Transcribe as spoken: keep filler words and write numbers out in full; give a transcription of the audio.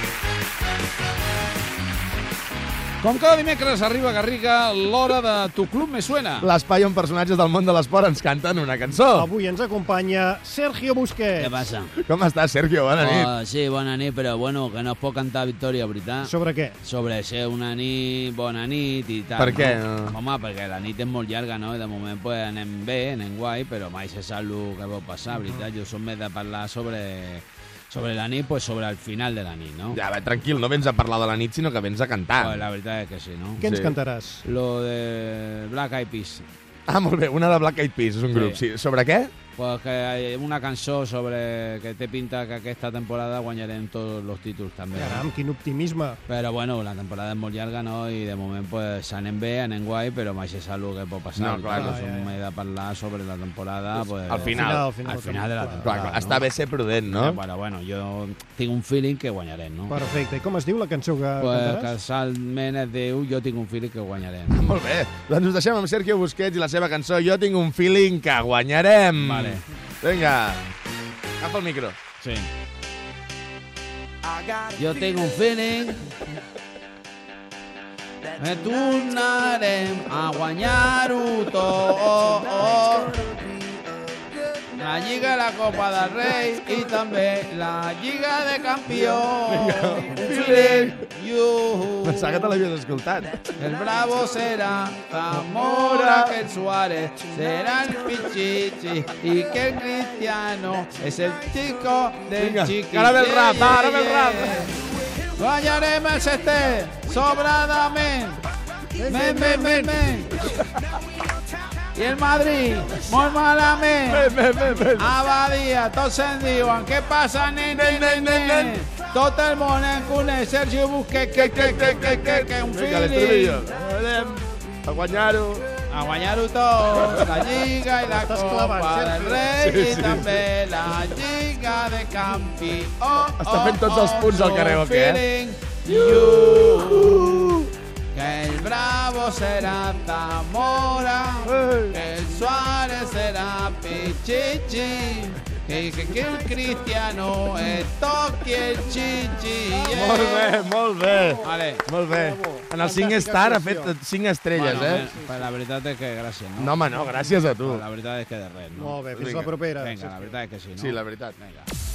Com cada dimecres arriba a Garriga l'hora de Tu Club Me Suena. L'espai on personatges del món de l'esport ens canten una cançó. Avui ens acompanya Sergio Busquets. Què passa? Com estàs, Sergio? Bona nit. Oh, sí, bona nit, però bueno, que no es pot cantar victòria, veritat? Sobre què? Sobre ser una nit, bona nit i tal. Per què? No? Home, perquè la nit és molt llarga, no? I de moment pues, anem bé, anem guai, però mai se sap el que pot passar, veritat? Jo som més de parlar sobre... Sobre la nit, pues sobre el final de la nit, ¿no? Ja, va, tranquil, no vens a parlar de la nit, sinó que vens a cantar. Pues la veritat és que sí, no? Què ens Sí. cantaràs? Lo de Black Eyed Peas. Ah, molt bé, una de Black Eyed Peas, és un Sí. grup. Sí. Sobre què? Pues que hay una cançó sobre que té pinta que aquesta temporada guanyarem tots els títols també. Caram, quin optimisme. Però bueno, la temporada és molt llarga, no? I de moment pues anem bé, anem guai, però mai se sap el que pot passar. No, clar, que clar, som ja, ja. més de parlar sobre la temporada pues, Al final. Al final, al final de la clar. temporada. Clar, clar, està bé ser prudent, no? Eh, bueno, bueno, jo tinc un feeling que guanyarem, no? Perfecte. I com es diu la cançó que Pues cantaràs? casualment es diu Jo tinc un feeling que guanyarem. Molt bé, doncs us deixem amb Sergio Busquets i la seva cançó Jo tinc un feeling que guanyarem. Vale. Vinga, agafa el micro. Sí. Jo tinc un feeling que tornarem a guanyar-ho tot. La Lliga i la Copa del Rei i també la Lliga de Campions. Un feeling, you. Pensava que te l'havies escoltat. El Bravo será Zamora, que el Suárez será el Pichichi y que el Cristiano es el chico del Vinga, chiqui. ara ve el rap, Yeah, ara ve el yeah, rap. yeah. Guanyarem el setè, sobradament. Men, men, men, men. I el Madrid, molt malament. Ven, ven, ven, ven. Abadia, tots se'n diuen, què passa, nen, nen, nen, nen, nen? Tot el món en coneix Sergio Busquets, que, que, que, que, que, que, un Vinga, feeling. l'estribillo. Anem a guanyar-ho. A guanyar-ho tot, la Lliga i la Estàs Copa clavant, del Sergio. Rei Sí, i sí, també la Lliga de Campions. Està fent tots els punts al karaoke, eh? Feeling you. Que el Bravo será Zamora, que el Suárez será Pichichi, que, que, que el Cristiano es Toqui el Chichi. Yeah. Molt bé, molt bé. Vale. Molt bé. En el cinc star ha fet cinc estrelles, Bueno, eh? eh, la veritat és que gràcies, no? No, home, no, gràcies a tu. La veritat és que de res, no? Molt bé, fins Vinga. la propera. Vinga, la veritat és que sí, no? Sí, la veritat. Vinga.